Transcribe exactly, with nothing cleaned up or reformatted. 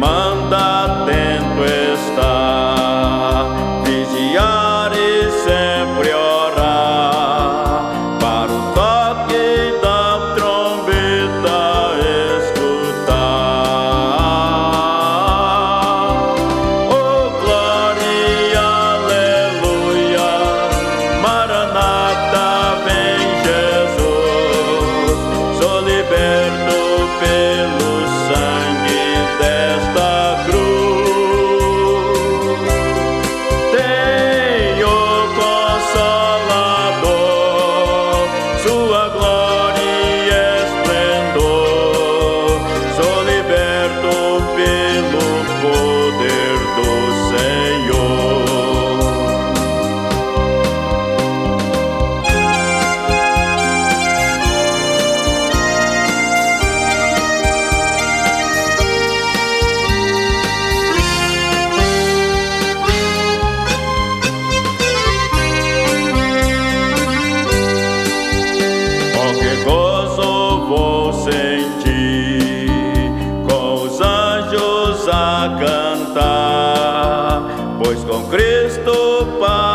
manda atento estar, vigiar e sempre orar, para o toque da trombeta escutar. Oh glória, aleluia, Maranata, vem Jesus, sou liberto pelo sangue desta cruz. Tenho Consolador, sua glória e esplendor, sou liberto pelo poder do Senhor. Oh, que gozo vou sentir com os anjos a cantar, pois com Cristo Pai